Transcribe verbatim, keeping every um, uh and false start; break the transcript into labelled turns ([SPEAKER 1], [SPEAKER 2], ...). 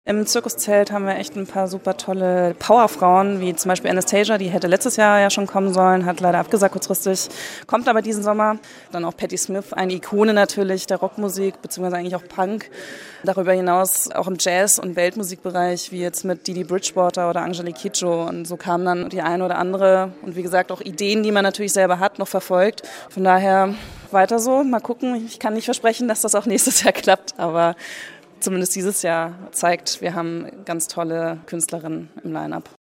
[SPEAKER 1] Im Zirkuszelt haben wir echt ein paar super tolle Powerfrauen, wie zum Beispiel Anastasia, die hätte letztes Jahr ja schon kommen sollen, hat leider abgesagt kurzfristig, kommt aber diesen Sommer. Dann auch Patti Smith, eine Ikone natürlich der Rockmusik, beziehungsweise eigentlich auch Punk. Darüber hinaus auch im Jazz- und Weltmusikbereich, wie jetzt mit Didi Bridgewater oder Angelique Kidjo. Und so kam dann die eine oder andere und wie gesagt auch Ideen, die man natürlich selber hat, noch verfolgt. Von daher weiter so, mal gucken. Ich kann nicht versprechen, dass das auch nächstes Jahr klappt, aber zumindest dieses Jahr zeigt, wir haben ganz tolle Künstlerinnen im Line-Up.